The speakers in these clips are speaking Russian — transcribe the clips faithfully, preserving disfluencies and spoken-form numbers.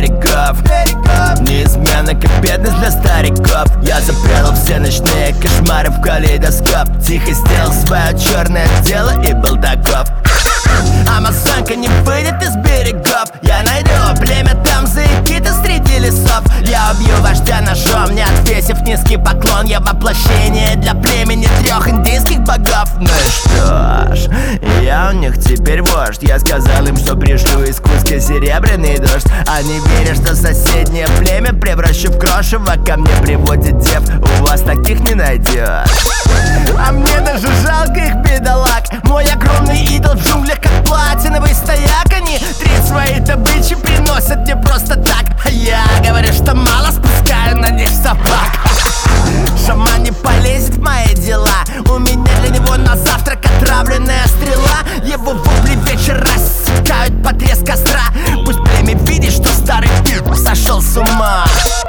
берегов. Неизменно, как бедность для стариков. Я запрятал все ночные кошмары в калейдоскоп. Тихо сделал свое черное дело и был таков. Амазонка не выйдет из берегов. Я найду племя там за Икита среди лесов. Я убью вождя ножом, не отвесив низкий поклон. Я воплощение для племени трех индийских богов. Ну и что ж, я у них теперь вождь. Я сказал им, что пришлю из Куска серебряный дождь. Они верят, что соседнее племя превращу в крошево. Ко мне приводит дев, у вас таких не найдешь. А мне даже жалко их, бедолаг. Мой огромный идол в джунглях, как платиновый стояк. Они треть своей добычи приносят мне просто так. А я говорю, что мало, спускаю на них собак. Шаман не полезет в мои дела. У меня для него на завтрак отравленная стрела. Его вопли вечер рассекают под треск костра. Пусть племя видит, что старый пир сошел с ума.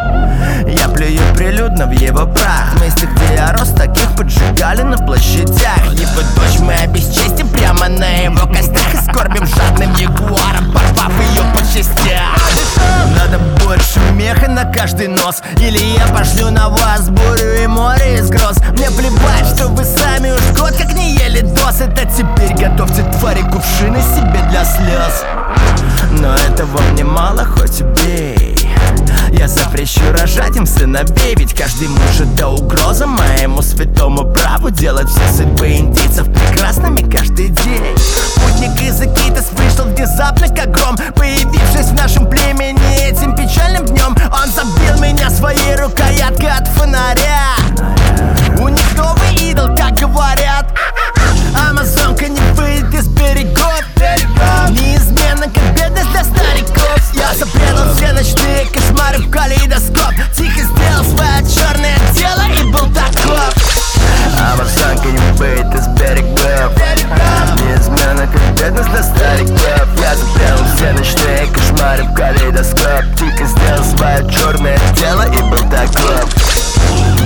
Я плюю прилюдно в его прах. В месте, где я рос, таких поджигали на площадях. Его дочь мы обесчестим прямо на его костях. И скорбим жадным ягуаром, порвав ее по частях. Надо больше меха на каждый нос, или я пошлю на вас бурю и море из гроз. Мне плевать, что вы сами уж год как не ели дос. Это теперь готовьте, твари, кувшины себе для слез. Но этого мне мало, хоть убей. Я запрещу рожать им сыновей, ведь каждый муж это угроза моему святому праву делать все судьбы индейцев прекрасными каждый день. Путник из Икитос вышел внезапно как гром, появившись в нашем племени этим печальным днем. Он забил меня своей рукояткой от фонаря. У них новый идол, как говорят. Амазонка не выйдет из берегов. Неизменно, как бедность для стариков. Я запрятал все ночные кошмары в калейдоскоп. Тихо сделал свое черное дело и был таков. Амазонка не выйдет из берегов. Неизменно, как бедность для стариков. Я запрятал все ночные кошмары в калейдоскоп. Тихо сделал свое черное дело и был таков.